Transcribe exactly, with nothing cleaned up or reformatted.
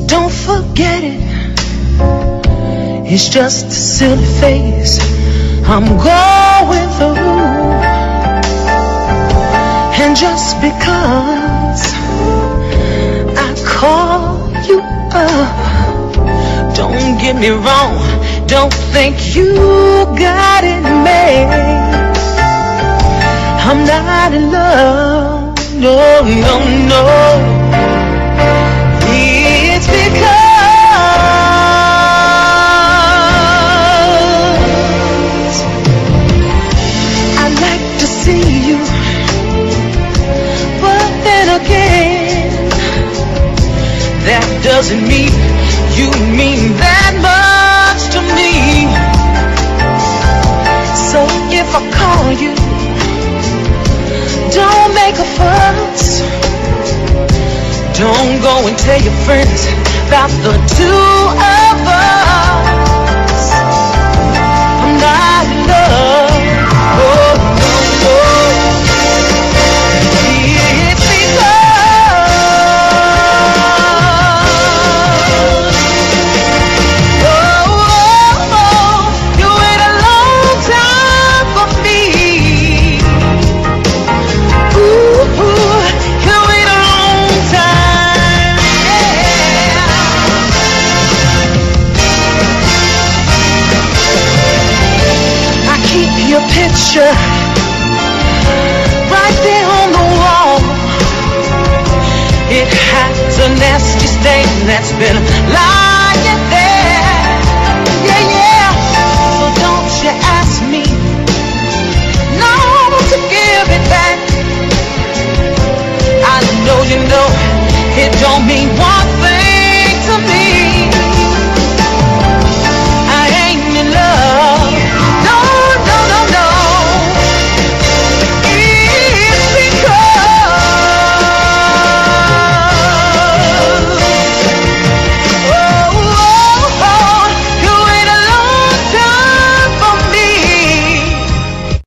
don't forget it. It's just a silly phase I'm going through. And just because I call you up, don't get me wrong, don't think you got it made. I'm not in love, no, no, no. It's because I like to see you, but then again, that doesn't mean you mean that much to me. So if I call you, don't make a fuss. Don't go and tell your friends about the two of us. I'm not in love. Oh, no, no. It's because oh, oh, oh, you wait a long time for me. Ooh, ooh, you wait a long time, yeah. I keep your picture right there on the wall. It has a nasty stain that's been lying there. Yeah, yeah. So don't you ask me, no, to give it back. I know you know it don't mean one.